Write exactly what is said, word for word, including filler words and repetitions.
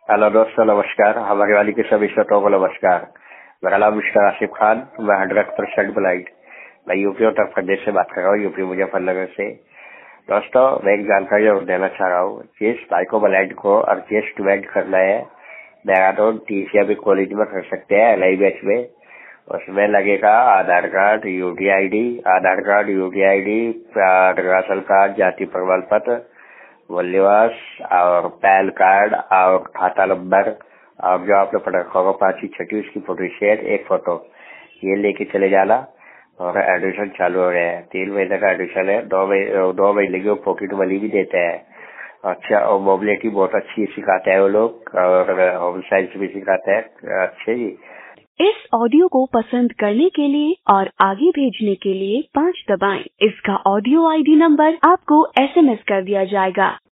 Hello दोस्तों, नमस्कार। हमारे वाली के सभी श्रोताओं को नमस्कार। मेरा नाम मिस्टर आसिफ खान, मैं हंड्रेड परसेंट ब्लाइंड, मैं यूपी उत्तर प्रदेश से बात कर रहा हूँ, यूपी मुजफ्फरनगर से। दोस्तों, मैं एक जानकारी और देना चाह रहा हूँ। जिस भाई को ब्लाइंड को एडजस्टमेंट करना है, देहरादून टीसी अभी कॉलेज में कर सकते हैं, एल आई बैच में। उसमें लगेगा Aadhaar card, U T I D, Aadhaar card, U T I D, ration card, जाति प्रमाण पत्र, मूल्यवास और पैन कार्ड और खाता नंबर और जो आपने पढ़ा होगा पांचवी छठी उसकी फोटोस्टेट एक फोटो, ये लेके चले जाना। और एडमिशन चालू हो रहे हैं। तीन महीने का एडमिशन है। दो महीने दो महीने की पॉकेट मनी भी देते हैं। अच्छा, और मोबिलिटी बहुत अच्छी सिखाते हैं वो लोग, और होम साइंस भी सिखाते हैं। अच्छे जी। इस ऑडियो को पसंद करने के लिए और आगे भेजने के लिए पाँच दबाएं। इसका ऑडियो आईडी नंबर आपको एसएमएस कर दिया जाएगा।